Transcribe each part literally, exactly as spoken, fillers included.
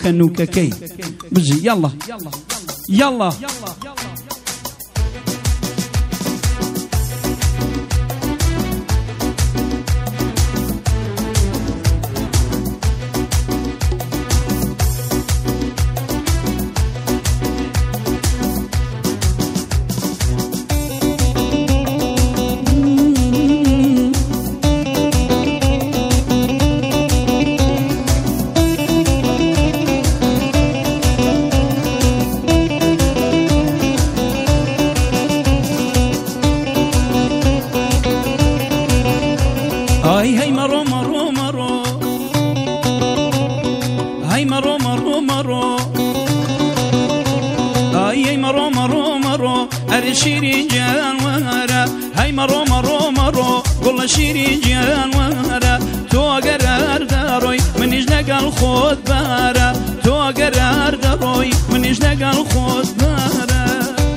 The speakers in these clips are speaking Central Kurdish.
نوكا نوكا كي بجي يلا يلا هاي هاي مرو مرو مرو هاي مرو مرو مرو هاي هاي مرو مرو مرو أرشيري جان وهرا هاي مرو مرو مرو قول شيري جان وهرا تو قرار داروي من يجلق الخود بارا تو قرار داروي من يجلق الخود بارا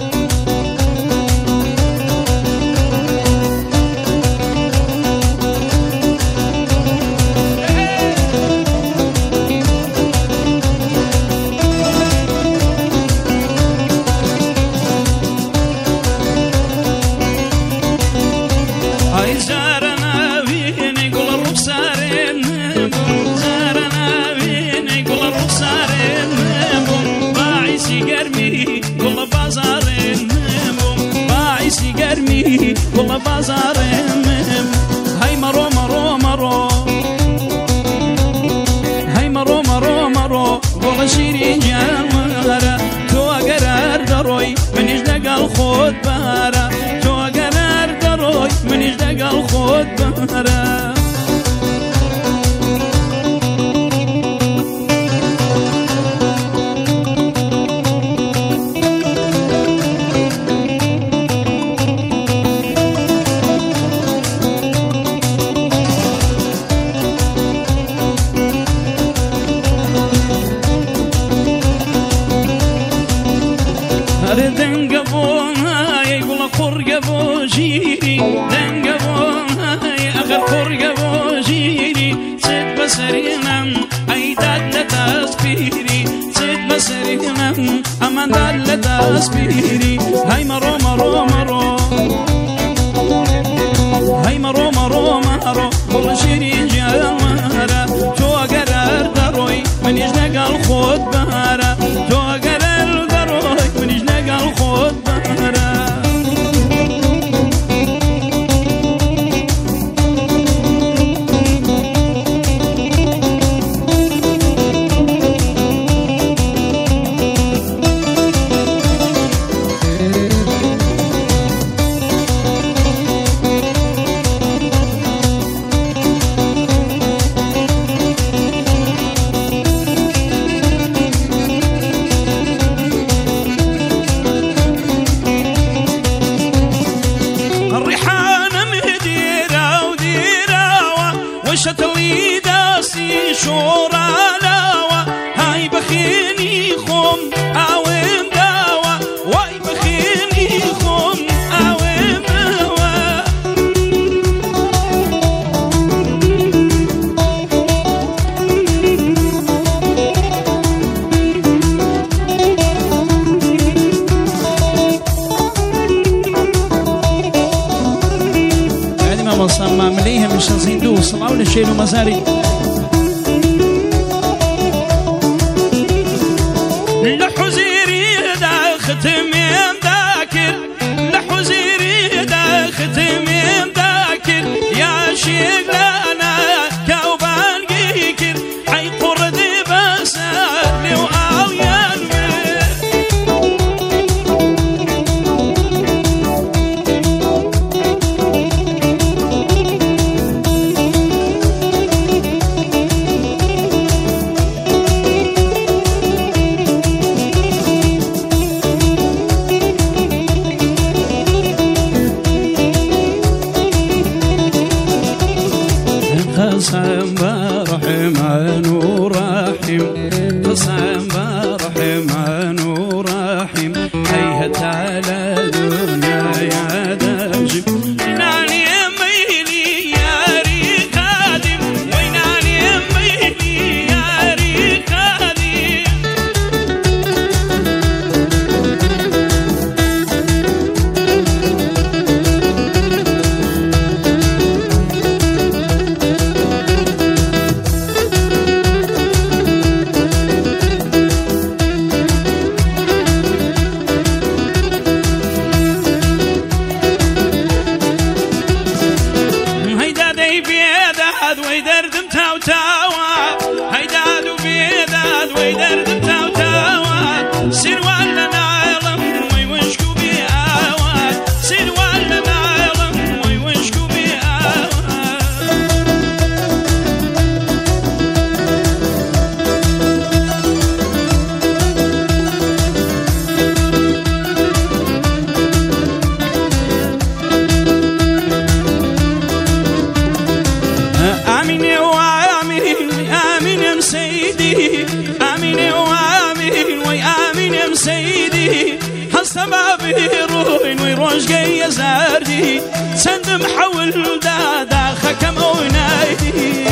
زارنا بيني قول الرخصارين زارنا بيني قول الرخصارين باعي سيقرمي قول بازارين باعي سيقرمي قول بازارين هاي مرو مرو مرو هاي مرو مرو مرو قول شيري جامرة تو قرار دروي من يجلق الخود بارا تو قرار دروي من يجلق الخود بارا دنقبوها يقول قرقبو جيري دنقبوها اخر قرقبو جيري سيد بسرينا اي دالة تسبيري سيد بسرينا امان دالة تسبيري هاي مرو مرو مرو هاي مرو مرو مرو قول شيري جامرة تو قرار دروي من يجلق الخود بارا تو قرار دروي من يجلق الخود بارا شتلي داسي شورا لاوا هاي بخيني خم اوين داوا واي بخيني خم اوين داوا يعني ما مصمم مليها مش نزيدو صلاة ولا شيلو مزاري لحزيري دا ختمين ذاكر لحزيري دا ختمين ذاكر يا شيخ لنا كوبان قيكر حي قردي بسالي وآويان قسم برحمن ورحيم قسم برحمن ورحيم هيهت على دنيا يا داجم ناني ميلي يا ريخادم ويناني ميلي يا ريخادم دوي درد تاو تاوات سروان لنا علم ويوشكو بيهاوات سروان لنا علم ويوشكو بيهاوات آمين وآمين آمين يا سيدي آمين وآمين وآمين يا سيدي هالسبب يروين ويروش جاي زاردي سند محول دادا خكم ونايدي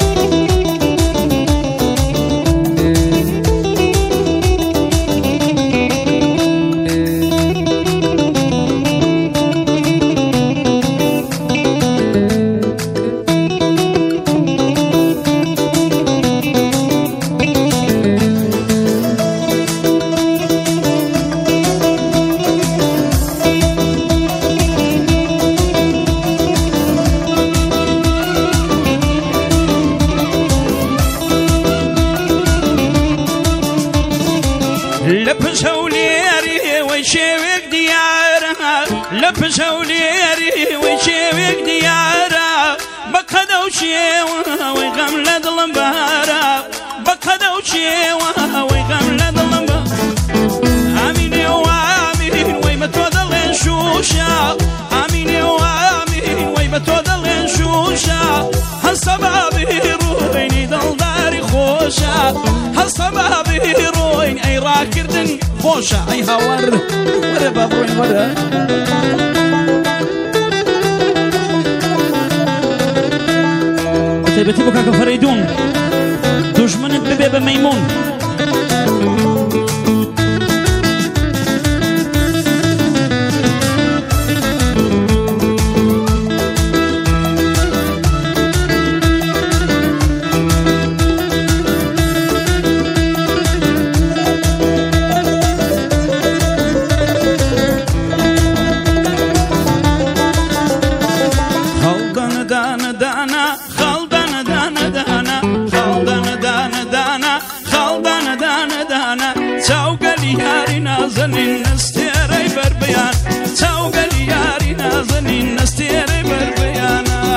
لبسوليري ويشوك ديارها لبسوليري ويشوك ديارها بقدو شيوها ويغملد الانبارا بقدو شيوها ويغملد الانبارا آمين وآمين ويمتوضل انشوشا آمين وآمين ويمتوضل انشوشا هالسباب يرويني دلداري خوشا هالسباب يروين اي راكردن خوشا اي هاور ورا بابروين ورا تبتي بك فريدون دشمن ببيب ميمون دانا دانا خالدانا دانا دانا خالدانا دانا دانا خالدانا دانا دانا توقلي ياري نازنين نستيري بربيان توقلي ياري نازنين نستيري بربيانا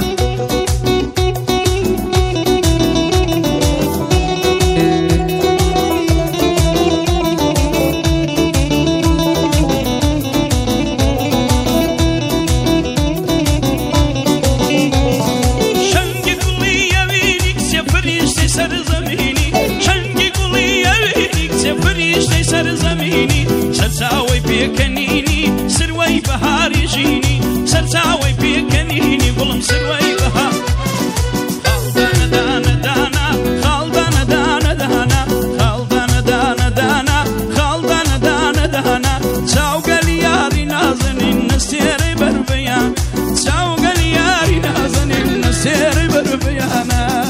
سر زميني سرساوي بيكنيني سروي بهار يجيني سرساوي بيكنيني ظلم سروي بهار خالدانا دانا دانا خالدانا دانا دانا خالدانا دانا دانا خالدانا دانا دانا ساوق لياري نازنين نستيري بربيان ساوق لياري نازنين نستيري بربيانا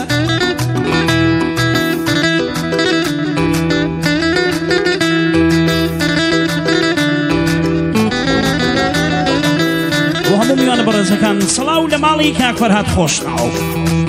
وهموو میوانە بەڕێزەکان سڵاو لە ماڵی کاک فەرهاد خۆشناو